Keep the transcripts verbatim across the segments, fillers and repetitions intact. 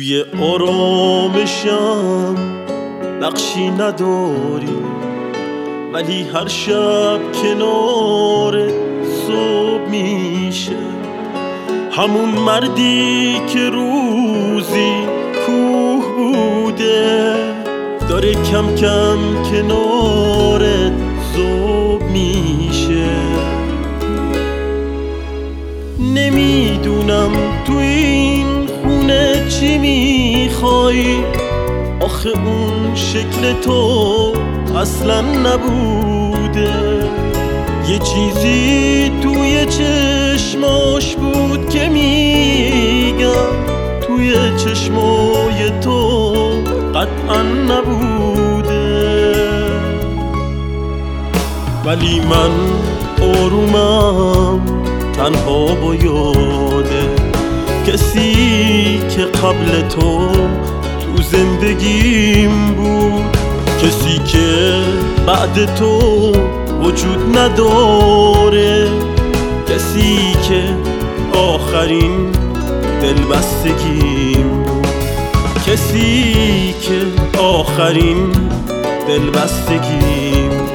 توی آرامشم نقشی نداری، ولی هر شب کنار صبح میشه همون مردی که روزی کوه بوده، داره کم کم کنارت ذوب میشه. نمیدونم تو این خونه چی میخوای، آخه اون شکل تو اصلا نبوده. یه چیزی توی چشماش بود که میگم توی چشمای تو قطعا نبوده، ولی من آرومم تنها با یاده کسی که قبل تو تو زندگیم بود، کسی که بعد تو وجود نداره، کسی که آخرین دلبستگیم بود، کسی که آخرین دلبستگیم بود.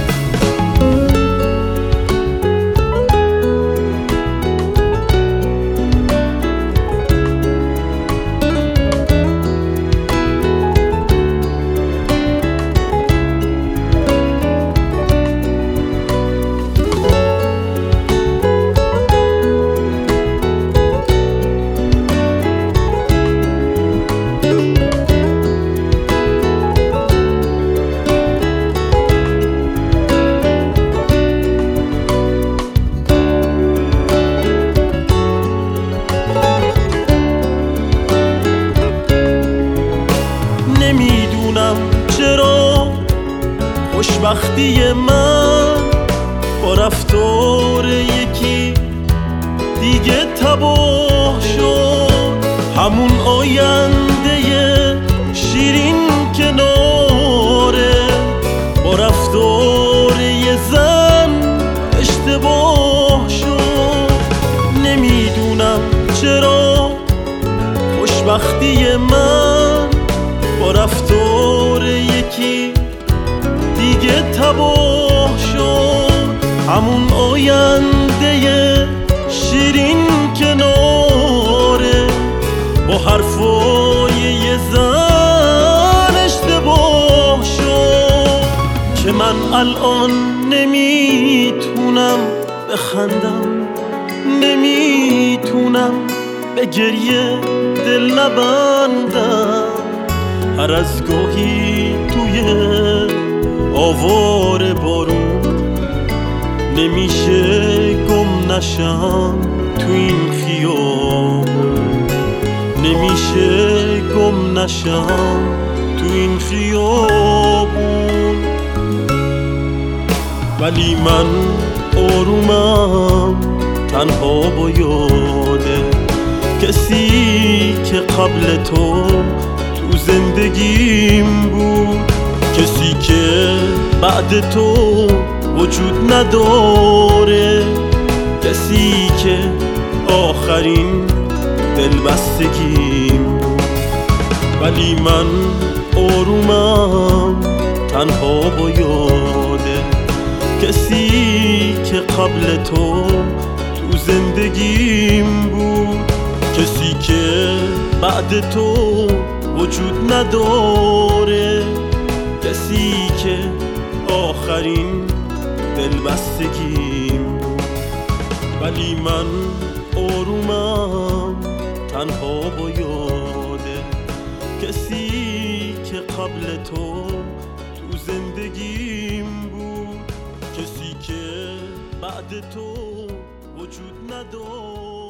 نمیدونم چرا خوشبختی من با رفتار یکی دیگه تباه شد، همون آینده شیرین کناره با رفتار یه زن اشتباه شد. نمیدونم چرا خوشبختی من با رفتار یکی دیگه تباه شد، همون آینده شیرین کناره با حرفای یه زن اشتباه شد، که من الان نمیتونم بخندم، نمیتونم به گریه دل نبندم، هر از گاهی توی آوار بارون نمیشه گم نشم تو این خیابون، نمیشه گم نشم تو این خیابون، ولی من آرومم تنها با یاده کسی که قبل تو تو زندگیم بود، کسی که بعد تو وجود نداره، کسی که آخرین دلبستگیم بود، ولی من آرومم تنها با یاده کسی که قبل تو تو زندگیم بود، کسی که بعد تو وجود نداره، کسی که آخرین دلبستگیم بود، ولی من آرومم تنها با یاده کسی که قبل تو تو زندگیم بود، کسی که بعد تو وجود نداره.